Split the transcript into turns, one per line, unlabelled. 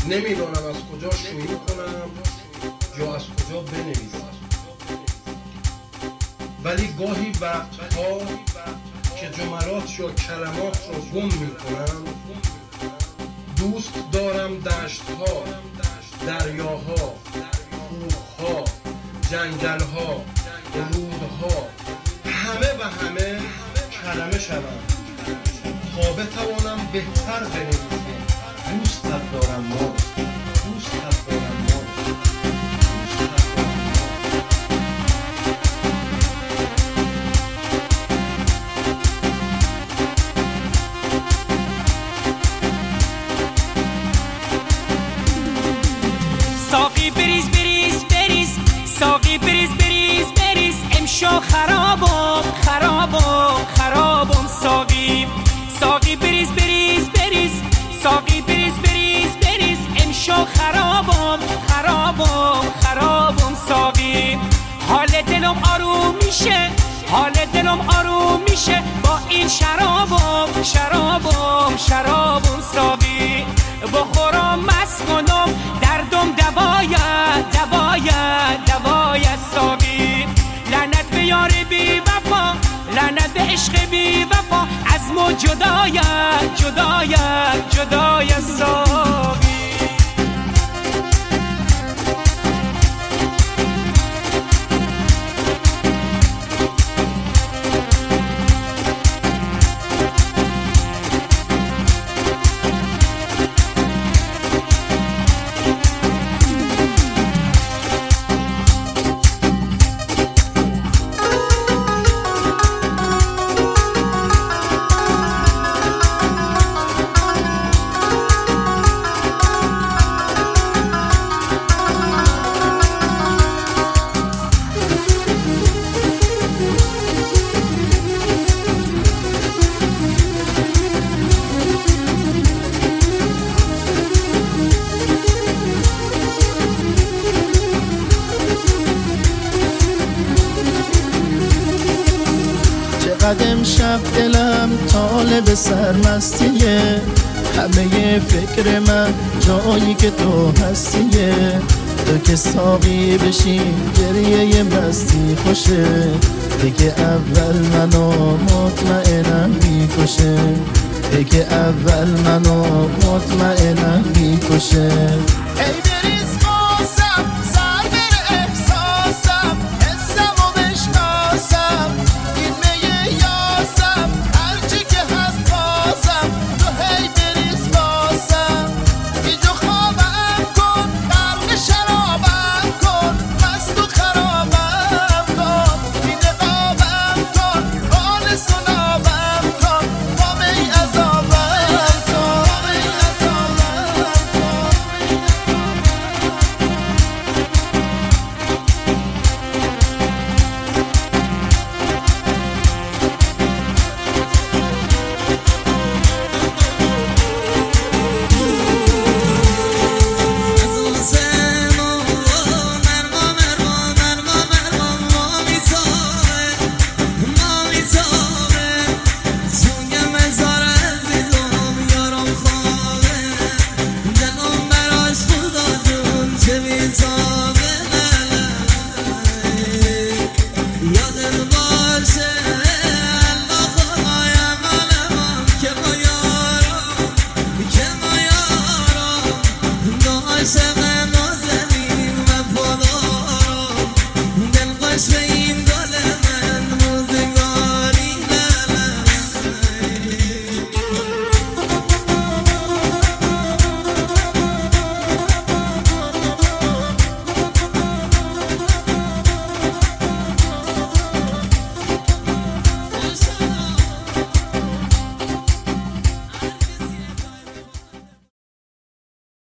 نمیدانم از کجا شروع کنم یا از کجا بنویسم، ولی گاهی وقتها که جملات یا کلمات را گم میکنم، دوست دارم دشتها، دریاها، کوهها، جنگلها، رودها، همه و همه کلمه شوند تا بتوانم بهتر بنویسم. دوستت دارم ما، دوستت دارم ما، دوستت دارم
ما. ساقی بریز بریز بریز، ساقی بریز بریز بریز، امشو خرابم خرابم خرابم. ساقی ساقی بریز بریز بریز، ساقی بریز بریز بریز، امشو خرابم خرابم خرابم. ساقی حال دلم آروم میشه، حال دلم آروم میشه با این شرابم شرابم شرابم. ساقی بخورم مست کنم، دردم دواید دواید دواید. ساقی لعنت به یار بی وفا، لعنت به عشق بی وفا، از ما جداید جداید جداید. ساقی
قدم شب دلم طالب سرمستیه، همه فکر من جایی که تو هستیه. تو که ساقی بشی گریه مستی خوشه، دیگه اول منو مطمئنم میکشه، دیگه اول منو مطمئنم میکشه.